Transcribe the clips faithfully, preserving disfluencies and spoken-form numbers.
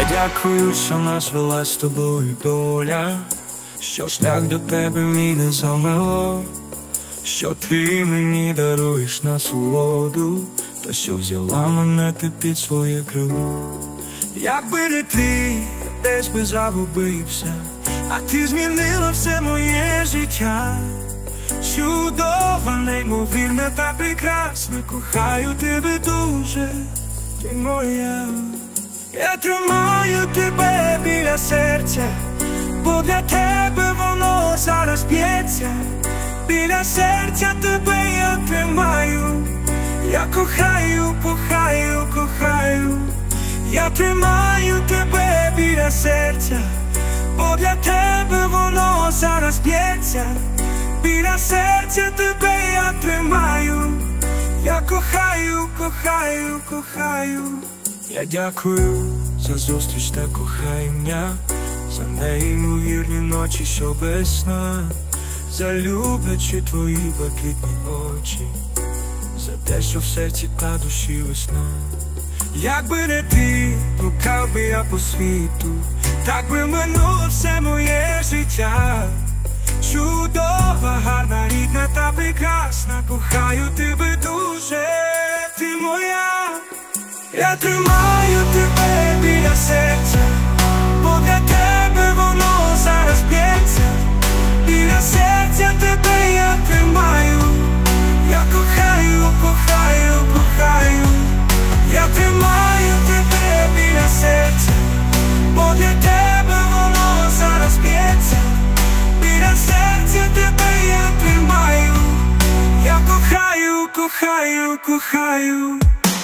дякую, що нас вела з тобою доля, що шлях до тебе мій не замело, що ти мені даруєш насолоду, та що взяла мене ти під своє крило. Якби не ти, я десь би загубився, а ти змінила все моє життя. Чудова, неймовірна та прекрасна, кохаю тебе дуже, ти моя. Я тримаю тебе біля серця, бо для тебе воно зараз б'ється. Біля серця тебе я тримаю, я кохаю, кохаю, кохаю. Я тримаю тебе біля серця, бо для тебе воно зараз б'ється. Біля серця тебе я тримаю, я кохаю, кохаю, кохаю. Я дякую за зустріч та кохання, за неймовірні ночі, що без сна, за люблячі твої блакитні очі, за те, що в серці та душі весна. Якби не ти, блукав би я по світу, так би минуло все моє життя. Чудова, гарна, рідна та прекрасна, кохаю тебе дуже, ти моя. Я тримаю тебе біля серця, бо для тебе воно зараз б'ється. Біля серця тебе я тримаю, я кохаю, кохаю, кохаю. Я тримаю тебе біля серця, бо для тебе воно зараз б'ється. Біля серця тебе я тримаю, я кохаю, кохаю, кохаю.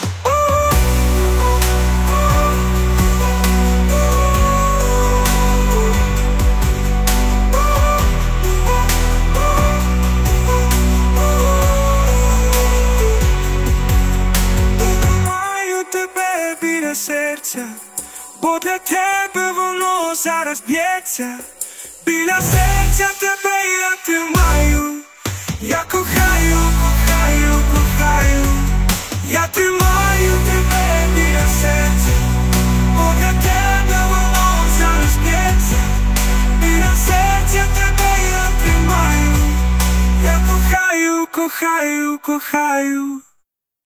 Біля серця, бо для тебе воно зараз б'ється. Біля серця тебе я тримаю, я кохаю, кохаю, кохаю. Я тримаю тебе біля серця, бо для тебе воно зараз б'ється. Біля серця тебе я тримаю, я кохаю, кохаю, кохаю.